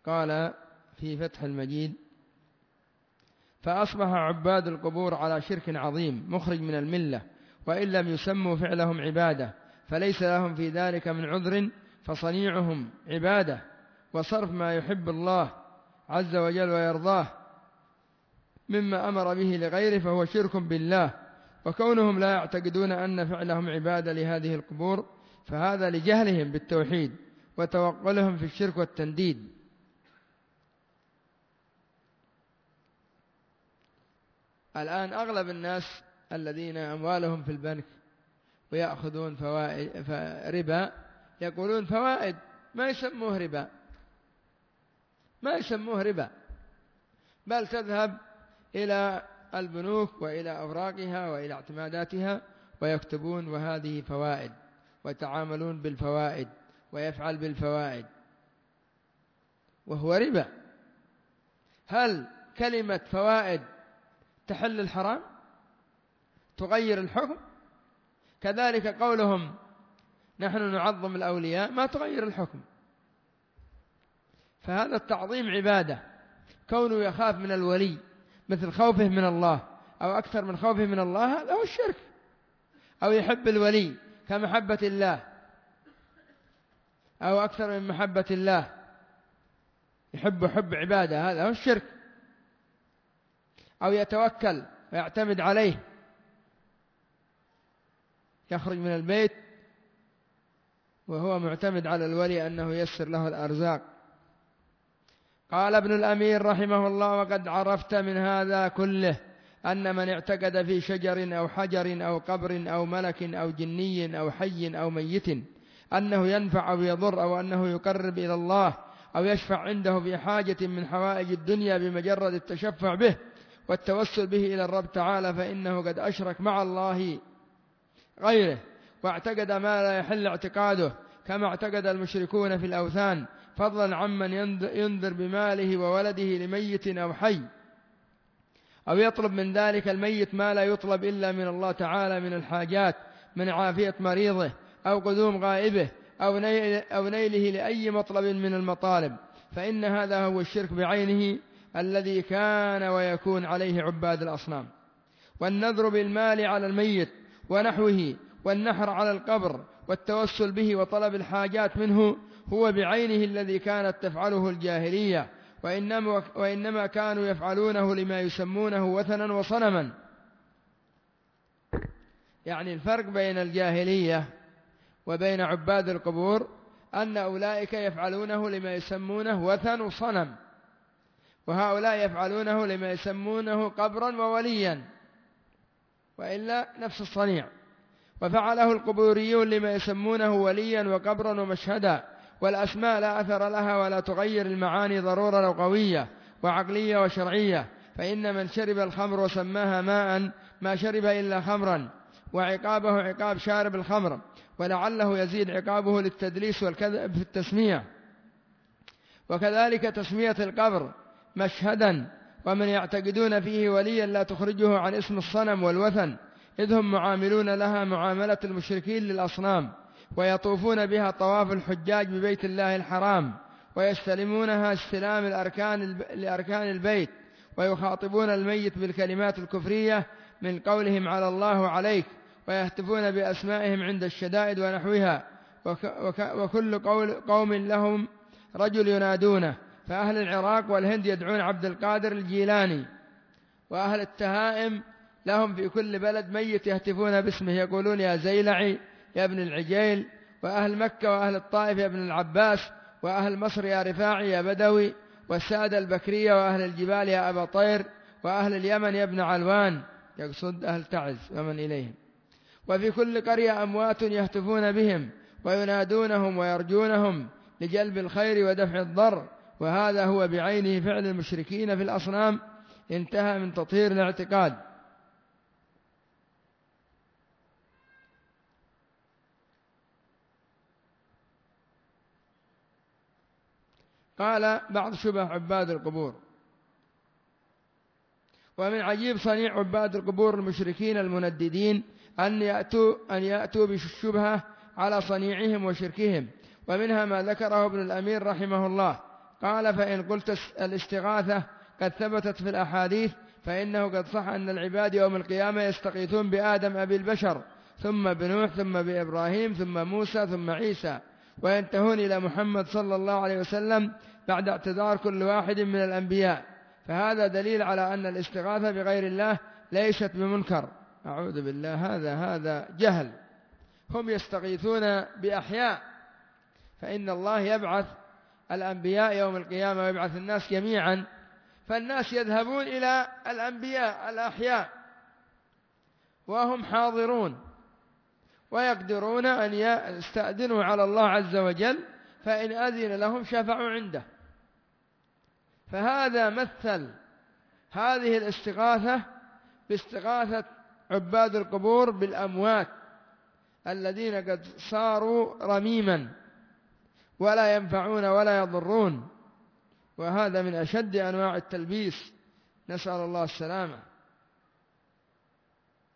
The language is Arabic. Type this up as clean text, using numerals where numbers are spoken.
قال في فتح المجيد: فأصبح عباد القبور على شرك عظيم مخرج من الملة، وإن لم يسموا فعلهم عبادة، فليس لهم في ذلك من عذر، فصنيعهم عبادة، وصرف ما يحب الله عز وجل ويرضاه مما أمر به لغيره فهو شرك بالله. وكونهم لا يعتقدون أن فعلهم عبادة لهذه القبور فهذا لجهلهم بالتوحيد وتوقلهم في الشرك والتنديد. الآن أغلب الناس الذين أموالهم في البنك ويأخذون فوائد ربا يقولون فوائد، ما يسموه ربا، ما يسموه ربا، بل تذهب إلى البنوك وإلى أوراقها وإلى اعتماداتها ويكتبون وهذه فوائد، ويتعاملون بالفوائد ويفعل بالفوائد، وهو ربا. هل كلمة فوائد تحل الحرام؟ تغير الحكم؟ كذلك قولهم نحن نعظم الأولياء ما تغير الحكم. فهذا التعظيم عبادة، كونه يخاف من الولي مثل خوفه من الله أو أكثر من خوفه من الله هذا هو الشرك، أو يحب الولي كمحبة الله أو أكثر من محبة الله، يحب حب عبادة، هذا هو الشرك. أو يتوكل ويعتمد عليه، يخرج من البيت وهو معتمد على الولي أنه ييسر له الأرزاق. قال ابن الأمير رحمه الله: وقد عرفت من هذا كله أن من اعتقد في شجر أو حجر أو قبر أو ملك أو جني أو حي أو ميت أنه ينفع أو يضر، أو أنه يقرب إلى الله، أو يشفع عنده في حاجة من حوائج الدنيا بمجرد التشفع به والتوسل به إلى الرب تعالى، فإنه قد أشرك مع الله غيره، واعتقد ما لا يحل اعتقاده، كما اعتقد المشركون في الأوثان، فضلا عمن ينذر بماله وولده لميت أو حي، أو يطلب من ذلك الميت ما لا يطلب إلا من الله تعالى من الحاجات، من عافية مريضه أو قدوم غائبه أو نيله لأي مطلب من المطالب، فإن هذا هو الشرك بعينه الذي كان ويكون عليه عباد الأصنام. والنذر بالمال على الميت ونحوه، والنحر على القبر، والتوسل به وطلب الحاجات منه هو بعينه الذي كانت تفعله الجاهلية، وإنما كانوا يفعلونه لما يسمونه وثنا وصنما. يعني الفرق بين الجاهلية وبين عباد القبور أن أولئك يفعلونه لما يسمونه وثن وصنم، وهؤلاء يفعلونه لما يسمونه قبرا ووليا، وإلا نفس الصنيع. وفعله القبوريون لما يسمونه وليا وقبرا ومشهدا، والأسماء لا أثر لها ولا تغير المعاني ضرورة لغوية وعقلية وشرعية، فإن من شرب الخمر وسماها ماء ما شرب إلا خمرا، وعقابه عقاب شارب الخمر، ولعله يزيد عقابه للتدليس والكذب في التسمية. وكذلك تسمية القبر مشهدا، ومن يعتقدون فيه وليا لا تخرجه عن اسم الصنم والوثن، إذ هم معاملون لها معاملة المشركين للأصنام، ويطوفون بها طواف الحجاج ببيت الله الحرام، ويستلمونها استلام لأركان البيت، ويخاطبون الميت بالكلمات الكفرية من قولهم على الله عليك، ويهتفون بأسمائهم عند الشدائد ونحوها، وكل قوم لهم رجل ينادونه، فأهل العراق والهند يدعون عبد القادر الجيلاني، وأهل التهائم لهم في كل بلد ميت يهتفون باسمه، يقولون يا زيلعي يا ابن العجيل، وأهل مكة وأهل الطائف يا ابن العباس، وأهل مصر يا رفاعي يا بدوي، والسادة البكرية وأهل الجبال يا أبا طير، وأهل اليمن يا ابن علوان، يقصد أهل تعز ومن إليهم. وفي كل قرية أموات يهتفون بهم وينادونهم ويرجونهم لجلب الخير ودفع الضر، وهذا هو بعينه فعل المشركين في الأصنام. انتهى من تطهير الاعتقاد. قال بعض شبه عباد القبور: ومن عجيب صنيع عباد القبور المشركين المنددين أن يأتوا بالشبهة على صنيعهم وشركهم، ومنها ما ذكره ابن الأمير رحمه الله قال فإن قلت الاستغاثة قد ثبتت في الأحاديث فإنه قد صح أن العباد يوم القيامة يستغيثون بآدم أبي البشر ثم بنوح ثم بإبراهيم ثم موسى ثم عيسى وينتهون إلى محمد صلى الله عليه وسلم بعد اعتذار كل واحد من الأنبياء، فهذا دليل على أن الاستغاثة بغير الله ليست بمنكر. أعوذ بالله، هذا جهل. هم يستغيثون بأحياء، فإن الله يبعث الأنبياء يوم القيامة ويبعث الناس جميعا، فالناس يذهبون إلى الأنبياء الأحياء وهم حاضرون ويقدرون أن يستأذنوا على الله عز وجل، فإن أذن لهم شفعوا عنده. فهذا مثل هذه الاستغاثة باستغاثة عباد القبور بالأموات الذين قد صاروا رميما ولا ينفعون ولا يضرون، وهذا من أشد أنواع التلبيس، نسأل الله السلامة.